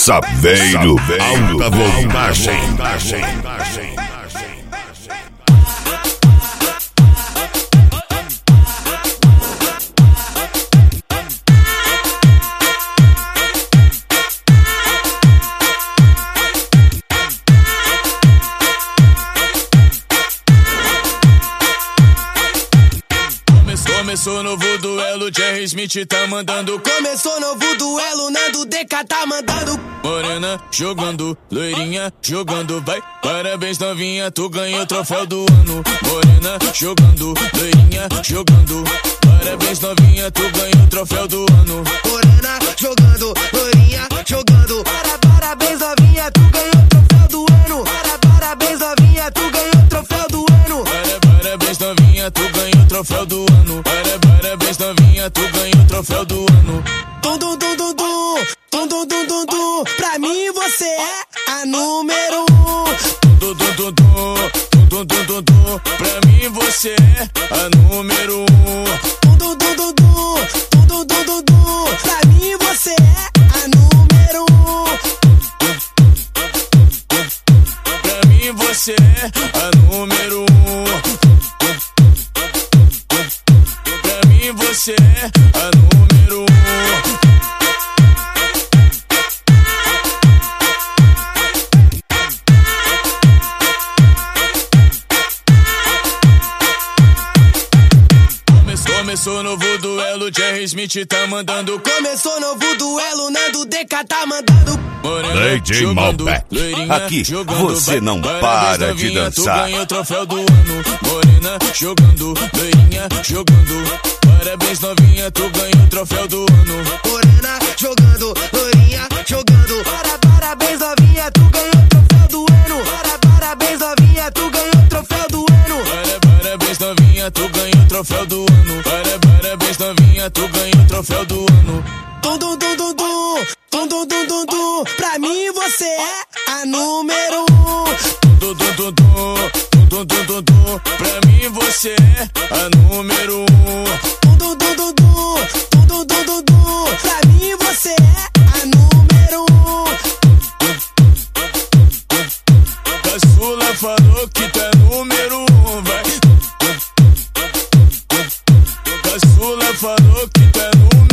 Saveiro, alta voltagem. Começou novo duelo, Jerry Smith tá mandando. Começou novo duelo, Nando DK tá mandando. Morena jogando, loirinha jogando, vai. Parabéns novinha, tu ganhou o troféu do ano. Morena jogando, loirinha jogando. Parabéns novinha, tu ganhou o troféu do ano. Morena jogando, loirinha jogando. Parabéns novinha, tu ganhou o troféu do ano. Parabéns novinha, tu ganhou o troféu do ano. Parabéns novinha, tu ganhou o troféu do ano. Parabéns novinha, tu ganhou o troféu do ano. Dum dum dum dum dum, dum dum dum dum dum. Pra mim você é a número 1. Dum dum dum dum, dum dum dum dum. Pra mim você é a número 1. Dum dum dum dum dum, dum dum dum dum. Pra mim você é a número 1. Pra mim você é a número 1. Pra mim você é a número 1. Começou novo duelo, Jerry Smith tá mandando. Começou novo duelo, Nando DK tá mandando. Morena DJ Malbec, aqui você não para de dançar. Tu ganhou o troféu do ano. Morena jogando, loirinha jogando. Parabéns novinha, tu ganhou o troféu do ano. Morena jogando, loirinha jogando. Parabéns novinha, tu ganhou o troféu do ano. Parabéns novinha, tu ganhou o troféu do ano. Parabéns novinha, tu ganhou o troféu do ano. Parabéns novinha, tu ganhou o troféu do ano. Dum dum dum dum dum, dum dum dum dum dum. Pra mim você é a número 1. Dum dum dum dum, dum dum dum dum. Pra mim você é a número 1. Dum dum dum dum dum, dum dum dum dum. Pra mim você é a número 1. Caçula falou que tu é número 1, vai. Caçula falou que tu é número 1.